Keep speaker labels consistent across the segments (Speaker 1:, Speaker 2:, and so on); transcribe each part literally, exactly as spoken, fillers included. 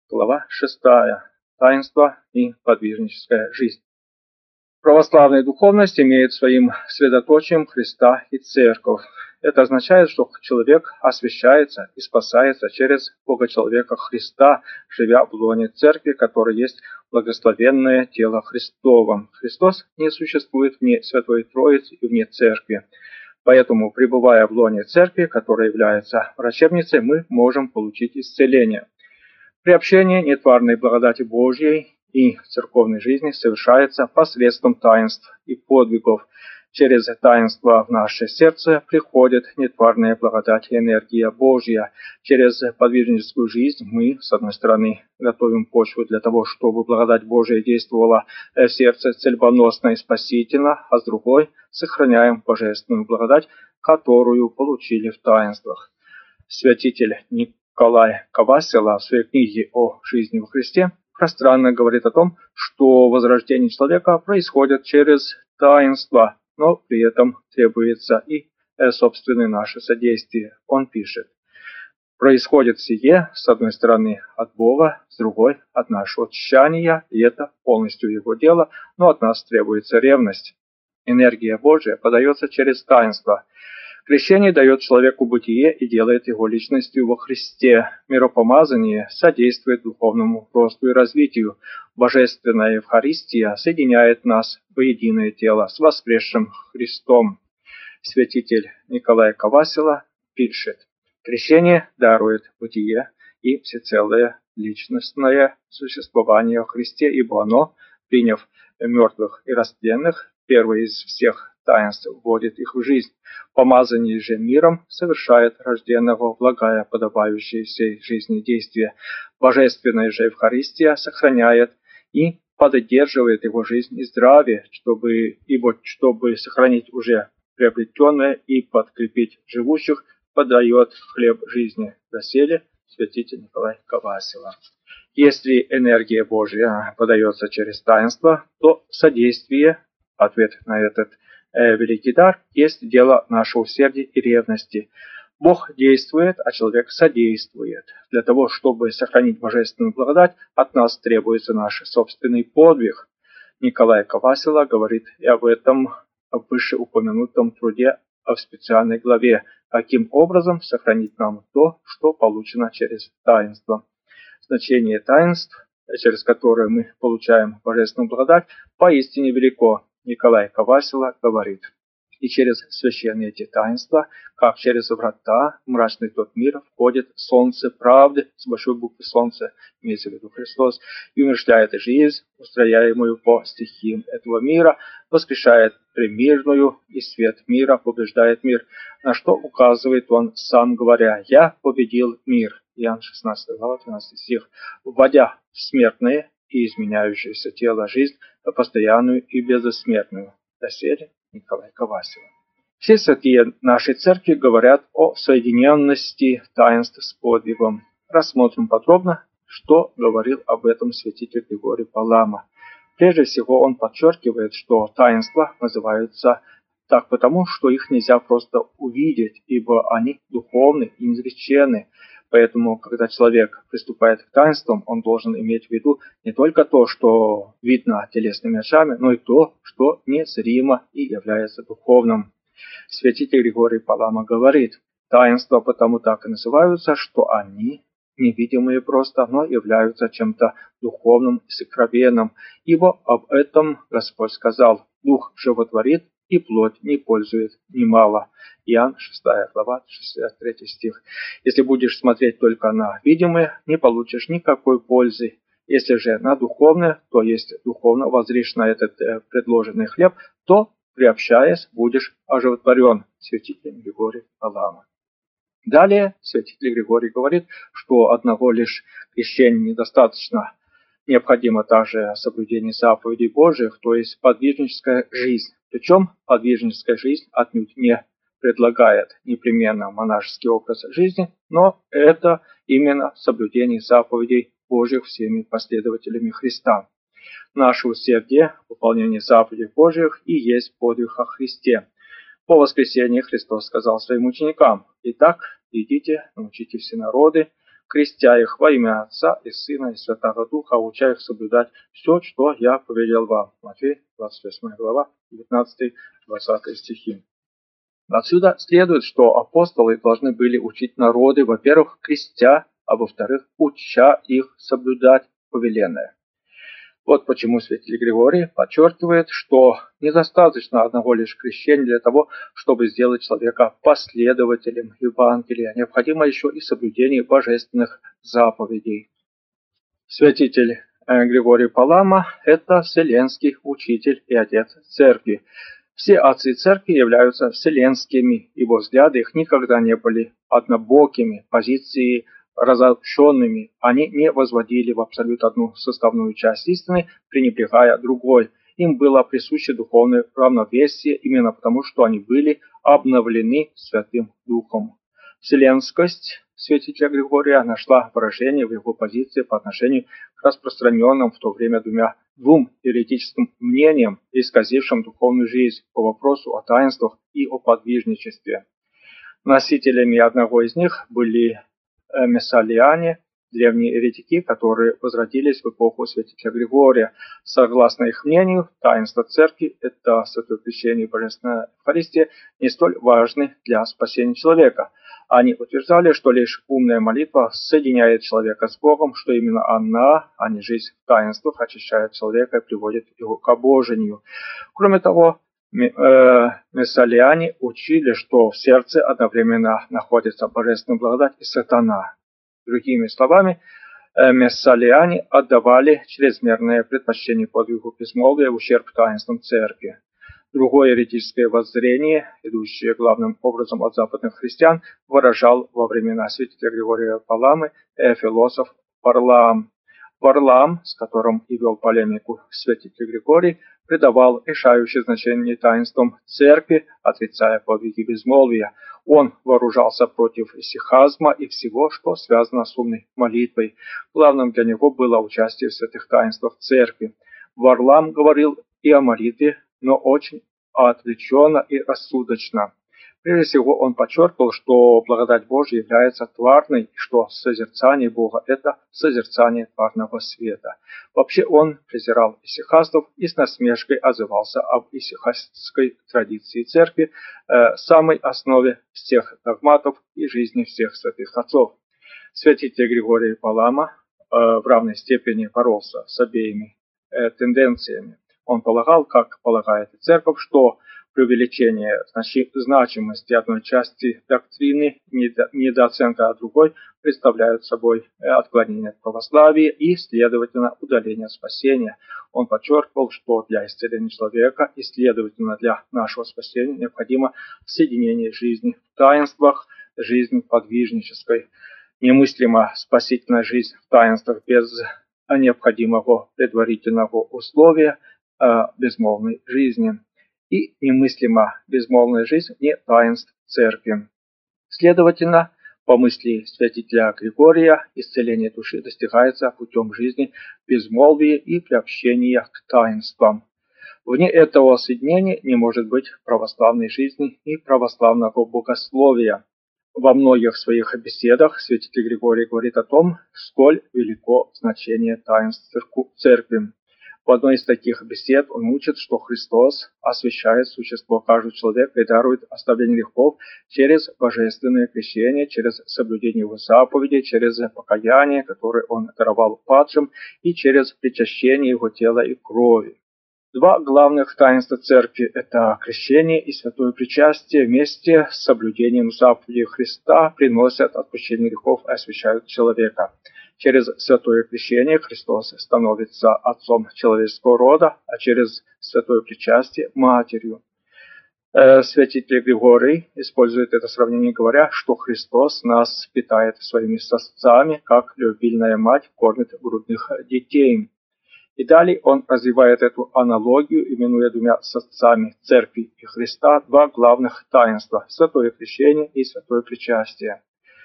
Speaker 1: Глава шестая. Таинство и подвижническая жизнь. Православная духовность имеет своим средоточием Христа и Церковь. Это означает, что человек освящается и спасается через Бога-человека Христа, живя в лоне Церкви, которая есть благословенное тело Христово. Христос не существует вне Святой Троицы и вне Церкви. Поэтому, пребывая в лоне Церкви, которая является врачебницей, мы можем получить исцеление. Приобщение нетварной благодати Божьей и церковной жизни совершается посредством таинств и подвигов. Через таинство в наше сердце приходит нетварная благодать и энергия Божья. Через подвижническую жизнь мы, с одной стороны, готовим почву для того, чтобы благодать Божья действовала в сердце цельбоносно и спасительно, а с другой сохраняем божественную благодать, которую получили в таинствах. Святитель Николай Кавасила в своей книге о жизни во Христе пространно говорит о том, что возрождение человека происходит через таинство, но при этом требуется и собственное наше содействие. Он пишет: происходит сие, с одной стороны, от Бога, с другой – от нашего тщания, и это полностью его дело, но от нас требуется ревность. Энергия Божия подается через таинство. Крещение дает человеку бытие и делает его личностью во Христе. Миропомазание содействует духовному росту и развитию. Божественная Евхаристия соединяет нас в единое тело с воскресшим Христом. Святитель Николай Кавасила пишет: крещение дарует бытие и всецелое личностное существование во Христе, ибо оно, приняв мертвых и растленных, первое из всех таинств вводит их в жизнь. Помазание же миром совершает рожденного, влагая подобающие сей жизни действия. Божественная же Евхаристия сохраняет и поддерживает его жизнь и здравие, чтобы, ибо чтобы сохранить уже приобретенное и подкрепить живущих, подает хлеб жизни. Доселе святитель Николай Кавасила. Если энергия Божья подается через таинство, то содействие, ответ на этот э, великий дар, есть дело нашего усердия и ревности. Бог действует, а человек содействует. Для того, чтобы сохранить божественную благодать, от нас требуется наш собственный подвиг. Николай Кавасила говорит и об этом в вышеупомянутом труде в специальной главе, каким образом сохранить нам то, что получено через таинство. Значение таинств, через которые мы получаем божественную благодать, поистине велико. Николай Кавасила говорит: и через священные эти таинства, как через врата, в мрачный тот мир входит солнце правды, с большой буквы солнце, имеется в виду Христос, и умерщвляет жизнь, устрояемую по стихиям этого мира, воскрешает примирную, и свет мира побеждает мир, на что указывает он сам, говоря: «Я победил мир». Иоанн шестнадцатая глава, тринадцатый стих. Вводя в смертное и изменяющееся тело жизнь, постоянную и безосмертную. Доселе Николай Кавасила. Все святые нашей церкви говорят о соединенности таинств с подвигом. Рассмотрим подробно, что говорил об этом святитель Григорий Палама. Прежде всего он подчеркивает, что таинства называются так потому, что их нельзя просто увидеть, ибо они духовны и неизреченны. Поэтому, когда человек приступает к таинствам, он должен иметь в виду не только то, что видно телесными очами, но и то, что незримо и является духовным. Святитель Григорий Палама говорит: таинства потому так и называются, что они невидимые просто, но являются чем-то духовным и сокровенным, ибо об этом Господь сказал: «Дух животворит, и плоть не пользует немало». Иоанн шестая глава, шестьдесят третий стих. Если будешь смотреть только на видимое, не получишь никакой пользы. Если же на духовное, то есть духовно воззришь на этот э, предложенный хлеб, то, приобщаясь, будешь оживотворен. Святитель Григорий Палама. Далее святитель Григорий говорит, что одного лишь крещения недостаточно. Необходимо также соблюдение заповедей Божьих, то есть подвижническая жизнь. Причем подвижническая жизнь отнюдь не предлагает непременно монашеский образ жизни, но это именно соблюдение заповедей Божьих всеми последователями Христа. Наше усердие, выполнение заповедей Божьих и есть подвиг о Христе. По воскресенье Христос сказал своим ученикам: «Итак, идите, научите все народы, крестя их во имя Отца и Сына и Святого Духа, уча их соблюдать все, что я повелел вам». Матфея, двадцать восьмая глава, девятнадцатый-двадцатый стихи. Отсюда следует, что апостолы должны были учить народы, во-первых, крестя, а во-вторых, уча их соблюдать повеленное. Вот почему святитель Григорий подчеркивает, что недостаточно одного лишь крещения для того, чтобы сделать человека последователем Евангелия. Необходимо еще и соблюдение божественных заповедей. Святитель Григорий Палама – это вселенский учитель и отец церкви. Все отцы церкви являются вселенскими, ибо взгляды их никогда не были однобокими, позиции разобщенными. Они не возводили в абсолют одну составную часть истины, пренебрегая другой. Им было присуще духовное равновесие, именно потому, что они были обновлены Святым Духом. Вселенскость святителя Григория нашла выражение в его позиции по отношению к распространенным в то время двумя, двум еретическим мнениям, исказившим духовную жизнь по вопросу о таинствах и о подвижничестве. Носителями одного из них были мессалиане, древние еретики, которые возродились в эпоху святителя Григория. Согласно их мнению, таинство церкви, это святое крещение и божественная Евхаристия, не столь важны для спасения человека. Они утверждали, что лишь умная молитва соединяет человека с Богом, что именно она, а не жизнь в таинствах, очищает человека и приводит его к обожению. Кроме того, мессалиане учили, что в сердце одновременно находится божественная благодать и сатана. Другими словами, мессалиане отдавали чрезмерное предпочтение подвигу безмолвия в ущерб таинствам церкви. Другое еретическое воззрение, идущее главным образом от западных христиан, выражал во времена святителя Григория Паламы философ Варлаам. Варлаам, с которым и вел полемику святитель Григорий, придавал решающее значение таинствам церкви, отрицая подвиги безмолвия. Он вооружался против исихазма и всего, что связано с умной молитвой. Главным для него было участие в святых таинствах церкви. Варлаам говорил и о молитве, но очень отвлеченно и рассудочно. Прежде всего, он подчеркнул, что благодать Божья является тварной, и что созерцание Бога – это созерцание тварного света. Вообще он презирал исихастов и с насмешкой отзывался об исихастской традиции церкви, э, самой основе всех догматов и жизни всех святых отцов. Святитель Григорий Палама э, в равной степени боролся с обеими э, тенденциями. Он полагал, как полагает и церковь, что преувеличение значимости одной части доктрины, недооценка другой, представляют собой отклонение от православия и, следовательно, удаление спасения. Он подчеркивал, что для исцеления человека и, следовательно, для нашего спасения необходимо соединение жизни в таинствах, жизни подвижнической. Немыслима спасительная жизнь в таинствах без необходимого предварительного условия безмолвной жизни. И немыслима безмолвная жизнь вне таинств церкви. Следовательно, по мысли святителя Григория, исцеление души достигается путем жизни безмолвия и приобщения к таинствам. Вне этого соединения не может быть православной жизни и православного богословия. Во многих своих беседах святитель Григорий говорит о том, сколь велико значение таинств церкви. В одной из таких бесед он учит, что Христос освящает существо каждого человека и дарует оставление грехов через божественное крещение, через соблюдение его заповедей, через покаяние, которое он даровал падшим, и через причащение его тела и крови. Два главных таинства церкви – это крещение и святое причастие, вместе с соблюдением заповедей Христа приносят отпущение грехов и освящают человека. Через святое крещение Христос становится отцом человеческого рода, а через святое причастие – матерью. Святитель Григорий использует это сравнение, говоря, что Христос нас питает своими сосцами, как любильная мать кормит грудных детей. И далее он развивает эту аналогию, именуя двумя сосцами церкви и Христа два главных таинства – святое крещение и святое причастие.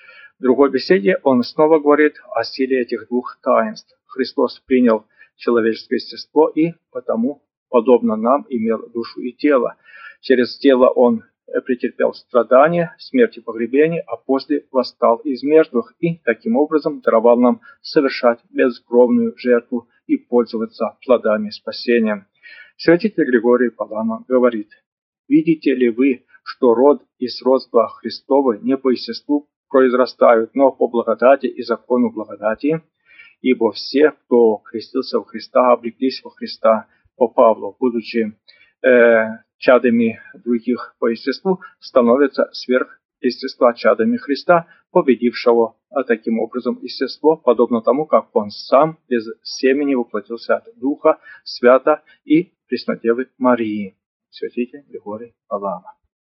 Speaker 1: В другой беседе он снова говорит о силе этих двух таинств. Христос принял человеческое естество и потому, подобно нам, имел душу и тело. Через тело он претерпел страдания, смерть и погребение, а после восстал из мертвых и таким образом даровал нам совершать бескровную жертву и пользоваться плодами спасения. Святитель Григорий Палама говорит: «Видите ли вы, что род и сродство Христовы не по естеству произрастают, но по благодати и закону благодати? Ибо все, кто крестился во Христа, облеклись во Христа». По Павлу, будучи э, чадами других по естеству, становятся сверх естества чадами Христа, победившего а таким образом естество, подобно тому, как он сам без семени воплотился от Духа Свята и Преснодевы Марии. Святитель Григорий Палама.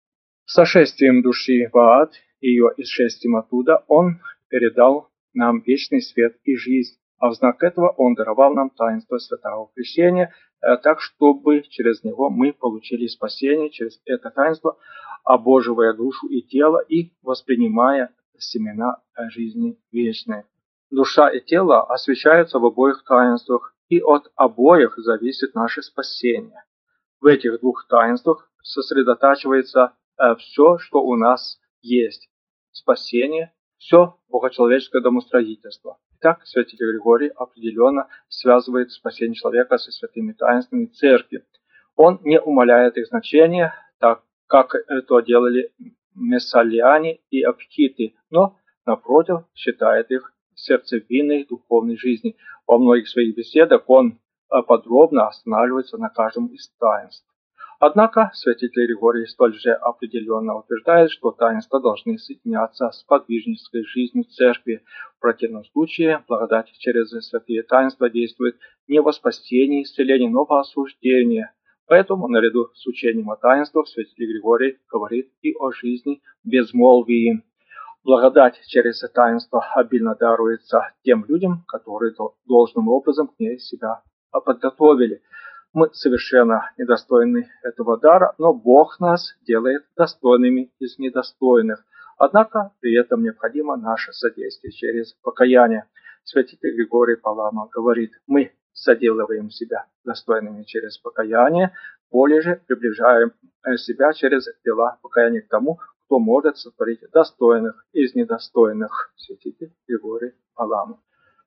Speaker 1: Сошествием души в ад и ее исшествием оттуда он передал нам вечный свет и жизнь, а в знак этого он даровал нам таинство святого крещения, так, чтобы через него мы получили спасение, через это таинство, обоживая душу и тело и воспринимая семена жизни вечной. Душа и тело освящаются в обоих таинствах, и от обоих зависит наше спасение. В этих двух таинствах сосредотачивается все, что у нас есть. Спасение, все богочеловеческое домостроительство. Итак, святитель Григорий определенно связывает спасение человека со святыми таинствами церкви. Он не умаляет их значения, так как это делали мессалиане и апхиты, но, напротив, считает их сердцевиной духовной жизни. Во многих своих беседах он подробно останавливается на каждом из таинств. Однако святитель Григорий столь же определенно утверждает, что таинства должны соединяться с подвижнической жизнью церкви. В противном случае благодать через святые таинства действует не во спасении и исцелении, но во осуждении. Поэтому, наряду с учением о таинствах, святитель Григорий говорит и о жизни безмолвии. Благодать через таинство обильно даруется тем людям, которые должным образом к ней себя подготовили. Мы совершенно недостойны этого дара, но Бог нас делает достойными из недостойных. Однако при этом необходимо наше содействие через покаяние. Святитель Григорий Палама говорит: мы соделываем себя достойными через покаяние, более же приближаем себя через дела покаяния к тому, кто может сотворить достойных из недостойных. Святитель Григорий Палама.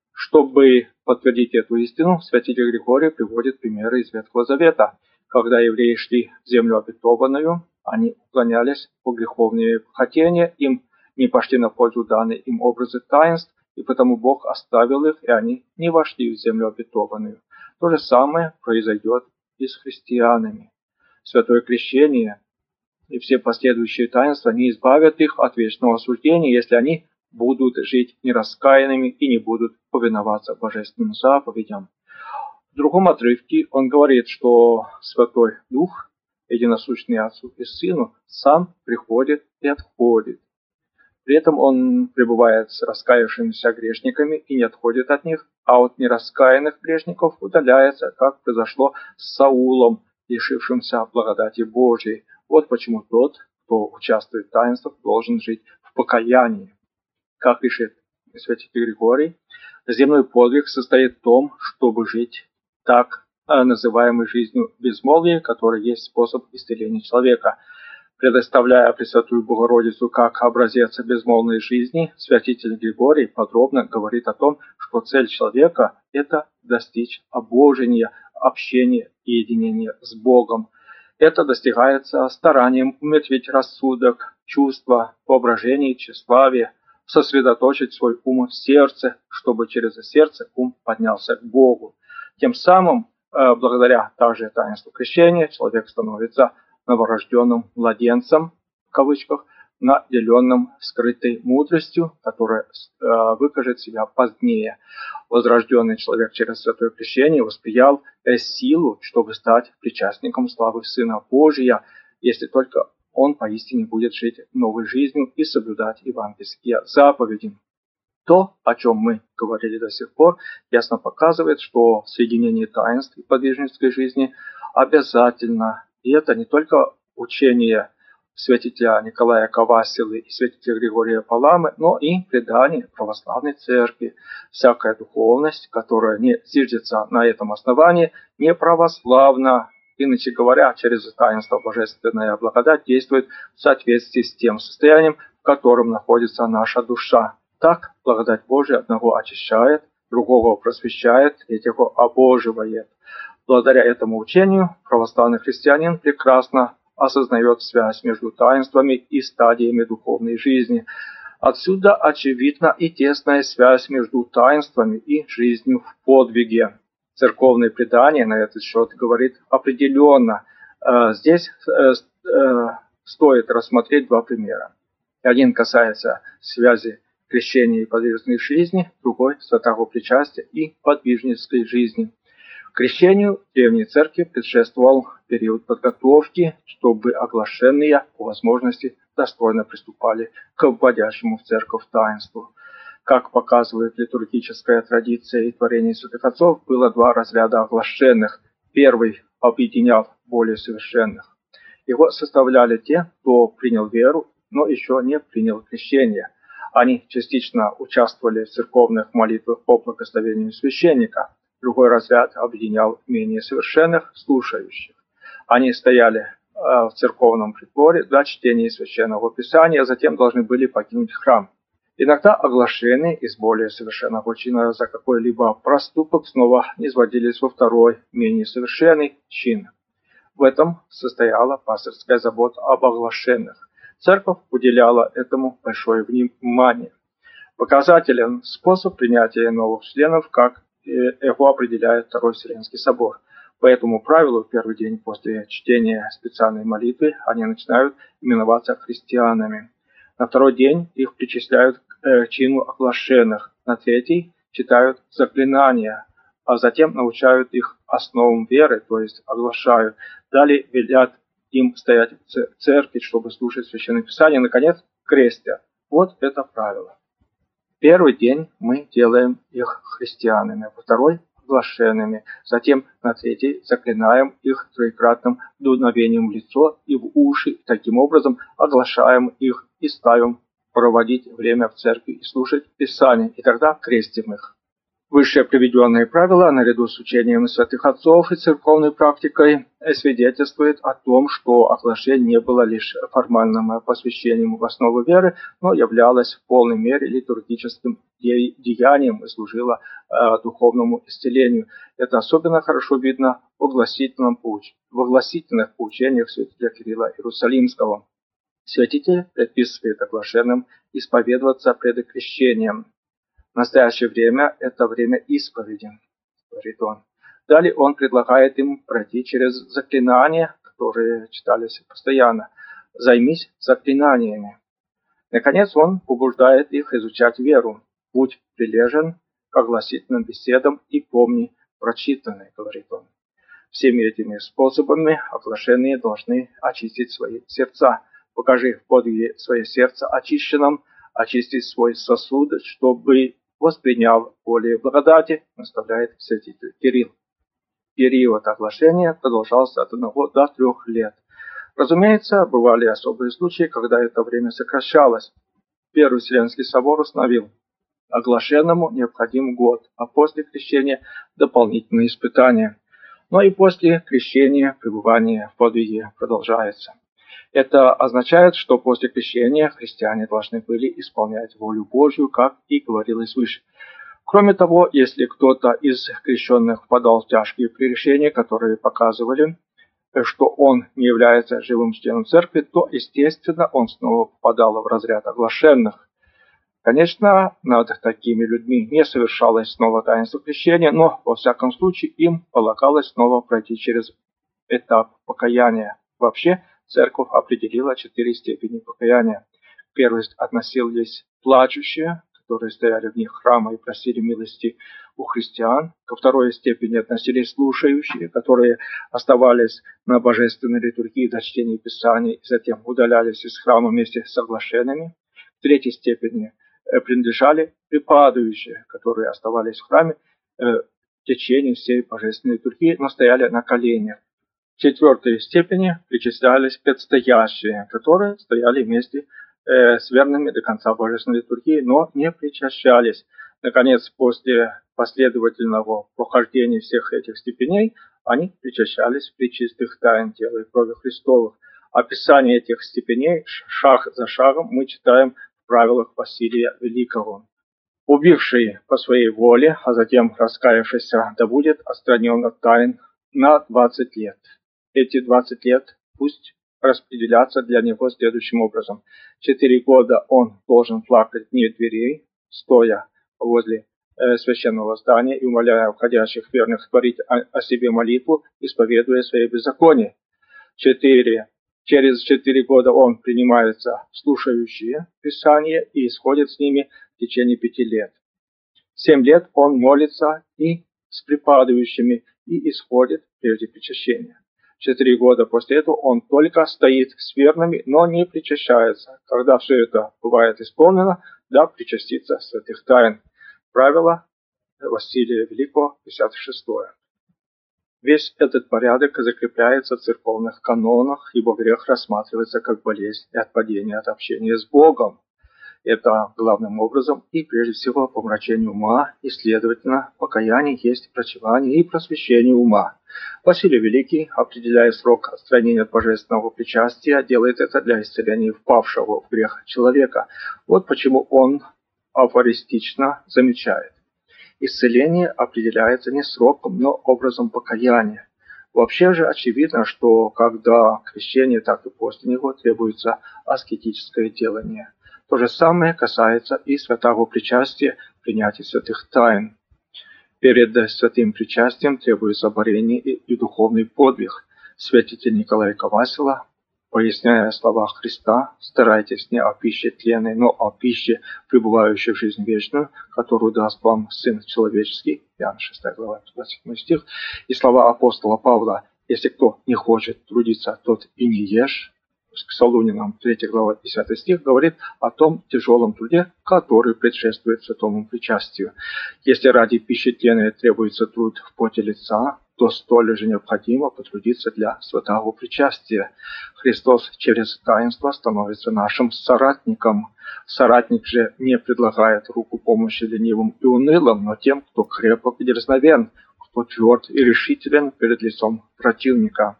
Speaker 1: Чтобы подтвердить эту истину, святитель Григорий приводит примеры из Ветхого Завета. Когда евреи шли в землю обетованную, они уклонялись по греховные хотения, им не пошли на пользу данные им образы таинств, и потому Бог оставил их, и они не вошли в землю обетованную. То же самое произойдет и с христианами. Святое крещение и все последующие таинства не избавят их от вечного осуждения, если они будут жить нераскаянными и не будут повиноваться божественным заповедям. В другом отрывке он говорит, что Святой Дух, единосущный Отцу и Сыну, сам приходит и отходит. При этом он пребывает с раскаявшимися грешниками и не отходит от них, а от нераскаянных грешников удаляется, как произошло с Саулом, лишившимся благодати Божией. Вот почему тот, кто участвует в таинствах, должен жить в покаянии. Как пишет святитель Григорий, земной подвиг состоит в том, чтобы жить так называемой жизнью безмолвия, которая есть способ исцеления человека. Предоставляя Пресвятую Богородицу как образец безмолвной жизни, святитель Григорий подробно говорит о том, что цель человека – это достичь обожения, общения и единения с Богом. Это достигается старанием умертвить рассудок, чувства, воображение, тщеславие, сосредоточить свой ум в сердце, чтобы через сердце ум поднялся к Богу. Тем самым, благодаря также таинству крещения, человек становится новорожденным младенцем, в кавычках, наделенным скрытой мудростью, которая выкажет себя позднее. Возрожденный человек через святое крещение восприял силу, чтобы стать причастником славы Сына Божия, если только он поистине будет жить новой жизнью и соблюдать евангельские заповеди. То, о чем мы говорили до сих пор, ясно показывает, что соединение таинств и подвижнической жизни обязательно. И это не только учение святителя Николая Ковасилы и святителя Григория Паламы, но и предание православной церкви. Всякая духовность, которая не зиждется на этом основании, не православна Иначе говоря, через таинство божественная благодать действует в соответствии с тем состоянием, в котором находится наша душа. Так, благодать Божия одного очищает, другого просвещает, третьего обоживает. Благодаря этому учению православный христианин прекрасно осознает связь между таинствами и стадиями духовной жизни. Отсюда очевидна и тесная связь между таинствами и жизнью в подвиге. Церковное предание на этот счет говорит определенно. Здесь стоит рассмотреть два примера. Один касается связи крещения и подвижной жизни, другой – святого причастия и подвижнической жизни. Крещению в Древней Церкви предшествовал период подготовки, чтобы оглашенные по возможности достойно приступали к вводящему в церковь таинству. Как показывает литургическая традиция и творение святых отцов, было два разряда оглашенных. Первый объединял более совершенных. Его составляли те, кто принял веру, но еще не принял крещение. Они частично участвовали в церковных молитвах по благословению священника. Другой разряд объединял менее совершенных, слушающих. Они стояли э, в церковном притворе для чтения священного писания, а затем должны были покинуть храм. Иногда оглашенные из более совершенного чина за какой-либо проступок снова низводились во второй, менее совершенный чин. В этом состояла пастырская забота об оглашенных. Церковь уделяла этому большое внимание. Показателен способ принятия новых членов, как его определяет Второй Вселенский собор. По этому правилу в первый день после чтения специальной молитвы они начинают именоваться христианами. На второй день их причисляют к чину оглашенных. На третий читают заклинания, а затем научают их основам веры, то есть оглашают. Далее велят им стоять в церкви, чтобы слушать Священное Писание. Наконец, крестят. Вот это правило. Первый день мы делаем их христианами, во второй – оглашенными. Затем на третий заклинаем их троекратным дуновением в лицо и в уши. Таким образом оглашаем их и ставим проводить время в церкви и слушать Писание. И тогда крестим их. Высшее приведенные правила, наряду с учением святых отцов и церковной практикой, свидетельствует о том, что оглашение не было лишь формальным посвящением в основу веры, но являлось в полной мере литургическим деянием и служило э, духовному исцелению. Это особенно хорошо видно в огласительном поуч... в огласительных поучениях святителя Кирилла Иерусалимского. Святитель предписывает оглашенным исповедоваться пред крещением. В настоящее время это время исповеди, говорит он. Далее он предлагает им пройти через заклинания, которые читались постоянно. Займись заклинаниями. Наконец он побуждает их изучать веру. Будь прилежен к огласительным беседам и помни прочитанное, говорит он. Всеми этими способами оглашенные должны очистить свои сердца. Покажи в подвиге свое сердце очищенным, очистить свой сосуд, чтобы воспринял более благодати, наставляет святитель Кирилл. Период оглашения продолжался от одного до трех лет. Разумеется, бывали особые случаи, когда это время сокращалось. Первый Вселенский собор установил: оглашенному необходим год, а после крещения дополнительные испытания. Но и после крещения пребывание в подвиге продолжается. Это означает, что после крещения христиане должны были исполнять волю Божью, как и говорилось выше. Кроме того, если кто-то из крещенных впадал в тяжкие прегрешения, которые показывали, что он не является живым членом церкви, то, естественно, он снова попадал в разряд оглашенных. Конечно, над такими людьми не совершалось снова таинство крещения, но, во всяком случае, им полагалось снова пройти через этап покаяния. Вообще, церковь определила четыре степени покаяния. К первой относились плачущие, которые стояли вне храма и просили милости у христиан. Ко второй степени относились слушающие, которые оставались на божественной литургии до чтения Писания и затем удалялись из храма вместе с оглашенными. К третьей степени принадлежали припадающие, которые оставались в храме в течение всей божественной литургии, но стояли на коленях. В четвертой степени причислялись предстоящие, которые стояли вместе э, с верными до конца божественной литургии, но не причащались. Наконец, после последовательного прохождения всех этих степеней, Они причащались при чистых тайн тела и крови Христовых. Описание этих степеней шаг за шагом мы читаем в правилах Василия Великого. Убивший по своей воле, а затем раскаявшийся, да будет отстранен от тайн на двадцать лет. Эти двадцать лет пусть распределятся для него следующим образом. Четыре года он должен плакать вне дверей, стоя возле э, священного здания и умоляя входящих верных творить о, о себе молитву, исповедуя свои беззакония. Четыре. Через четыре года он принимается слушающие Писания и исходит с ними в течение пяти лет. Семь лет он молится и с припадывающими и исходит прежде причащения. Четыре года после этого он только стоит с верными, но не причащается. Когда все это бывает исполнено, да причастится святых тайн. Правило Василия Великого, пятьдесят шестое. Весь этот порядок закрепляется в церковных канонах, ибо грех рассматривается как болезнь и отпадение от общения с Богом. Это главным образом и прежде всего помрачение ума, и, следовательно, покаяние есть врачевание и просвещение ума. Василий Великий, определяя срок отстранения от божественного причастия, делает это для исцеления впавшего в грех человека. Вот почему он афористично замечает. Исцеление определяется не сроком, но образом покаяния. Вообще же очевидно, что когда крещение, так и после него требуется аскетическое делание. То же самое касается и святого причастия, принятия святых тайн. Перед святым причастием требуется борение и, и духовный подвиг. Святитель Николай Ковасила, поясняя слова Христа, старайтесь не о пище тленной, но о пище, пребывающей в жизнь вечную, которую даст вам Сын Человеческий, Иоанн шестая глава, двадцать седьмой стих, и слова апостола Павла, если кто не хочет трудиться, тот и не ешь, к Солунинам третья глава, десятый стих, говорит о том тяжелом труде, который предшествует святому причастию. Если ради пищи тленной требуется труд в поте лица, то столь же необходимо потрудиться для святого причастия. Христос через таинство становится нашим соратником. Соратник же не предлагает руку помощи ленивым и унылым, но тем, кто крепок и дерзновен, кто тверд и решителен перед лицом противника.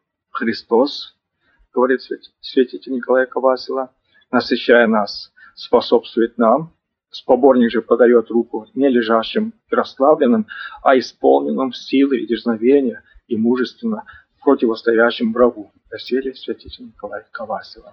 Speaker 1: Христос, говорит святитель Николай Ковасила, насыщая нас, способствует нам. Поборник же подает руку не лежащим и расслабленным, а исполненным силы и дерзновения и мужественно противостоящим врагу. Доселе святитель Николай Ковасила.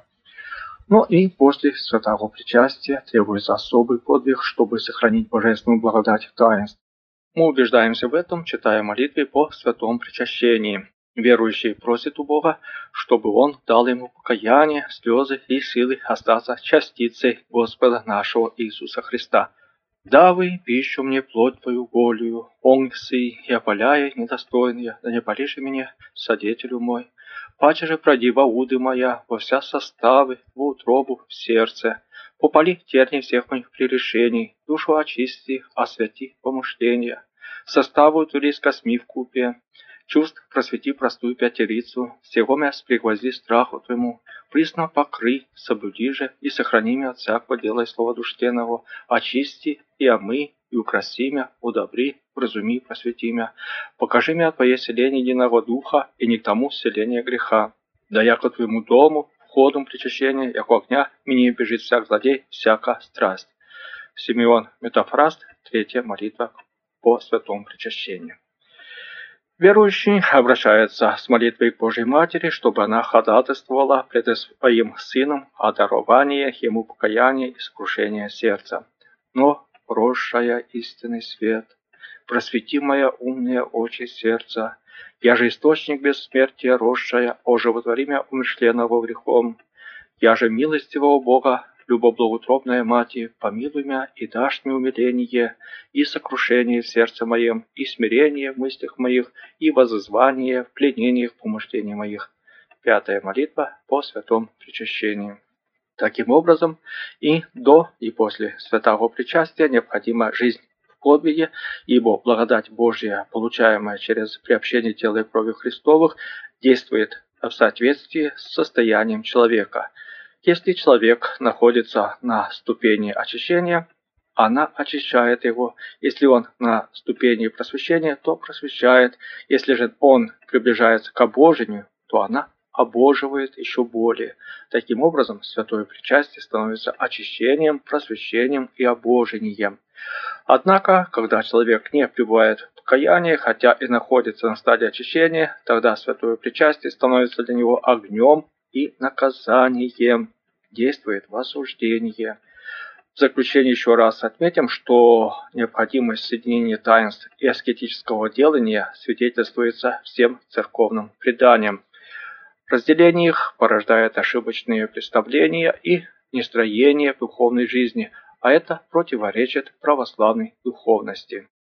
Speaker 1: Но и после святого причастия требуется особый подвиг, чтобы сохранить божественную благодать таинств. Мы убеждаемся в этом, читая молитвы по святому причащении. Верующий просит у Бога, чтобы Он дал ему покаяние, слезы и силы остаться частицей Господа нашего Иисуса Христа. «Давай пищу мне плоть Твою волею, онсы и опаляя недостойные, да не полишь меня, Содетелю мой. Паче же проди во уды моя, во вся составы, в утробу, в сердце. Попали терни всех моих прегрешений, душу очисти, освяти помышления. Составу турись косми в купе, чувств просвети простую пятерицу, всего мя спригвозди страху Твоему, присно покрый, соблюди же и сохрани мя от всякого дела и слова душевного, очисти и омы, и украси мя, удобри, вразуми, просвети мя, покажи мя Твое селение единого духа и не к тому селение греха, да яко Твоему дому, входом причащения, яко огня, мне бежит всяк злодей, всяка страсть». Симеон Метафраст, третья молитва по святому причащению. Верующий обращается с молитвой к Божьей Матери, чтобы она ходатайствовала пред своим Сыном о даровании ему покаяния и сокрушения сердца. Но, росшая истинный свет, просвети моя умные очи сердца, я же источник бессмертия росшая, оживотвори мя умышленного грехом, я же милостивого Бога, любоблагоутробная Мати, помилуй мя и дашь мне умиление, и сокрушение в сердце моем, и смирение в мыслях моих, и воззвание в пленениях помышлениях моих. Пятая молитва по святому причащению. Таким образом, и до, и после святого причастия необходима жизнь в подвиге, ибо благодать Божья, получаемая через приобщение тела и крови Христовых, действует в соответствии с состоянием человека. Если человек находится на ступени очищения, она очищает его. Если он на ступени просвещения, то просвещает. Если же он приближается к обожению, то она обоживает еще более. Таким образом, святое причастие становится очищением, просвещением и обожением. Однако, когда человек не пребывает в покаянии, хотя и находится на стадии очищения, тогда святое причастие становится для него огнем и наказанием, действует в осуждение. В заключение еще раз отметим, что необходимость соединения таинств и аскетического делания свидетельствуется всем церковным преданиям. Разделение их порождает ошибочные представления и нестроение в духовной жизни, а это противоречит православной духовности.